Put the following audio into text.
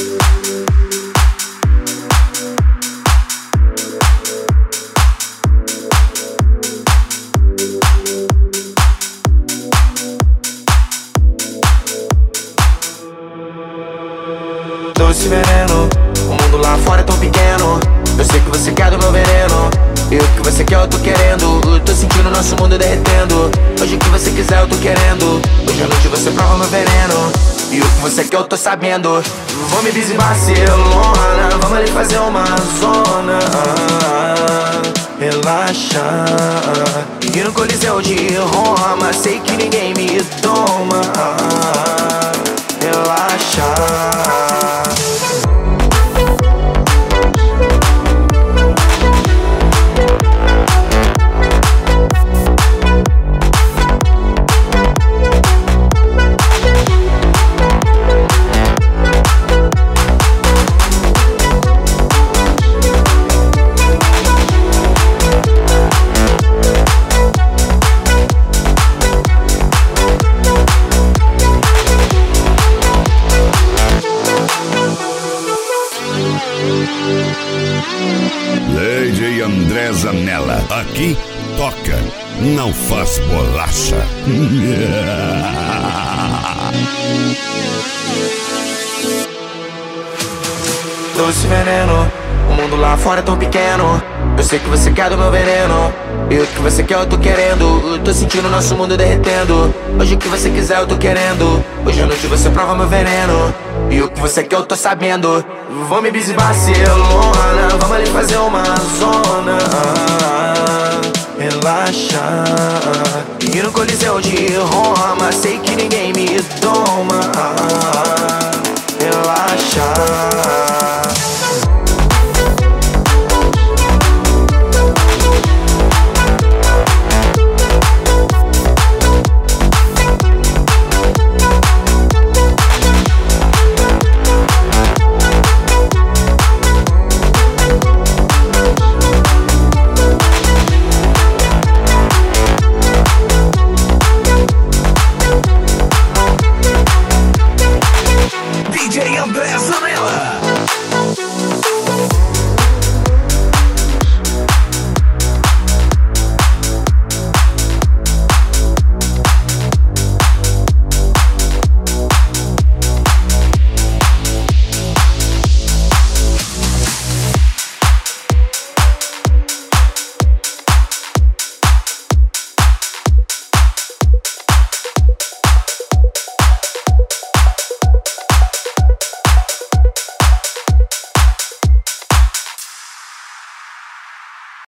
Doce veneno, o mundo lá fora é tão pequeno. Eu sei que você quer do meu veneno, e o que você quer eu tô querendo. Tô sentindo nosso mundo derretendo. Hoje o que você quiser eu tô querendo. Hoje à noite você prova meu veneno, e o que você quer eu tô sabendo. Vamos me e Barcelona, vamos ali fazer uma zona. Relaxa, e no Coliseu de Roma, sei que ninguém me toma. Relaxa. Lady André Zanella, aqui toca, não faz bolacha. Doce veneno, o mundo lá fora é tão pequeno. Eu sei que você quer do meu veneno, e o que você quer eu tô querendo. Tô sentindo nosso mundo derretendo. Hoje o que você quiser eu tô querendo. Hoje à noite você prova meu veneno, e o que você quer eu tô sabendo. Vamos me e Barcelona, vamos ali fazer uma zona. Relaxa, e no Coliseu de Roma, sei que ninguém me toma.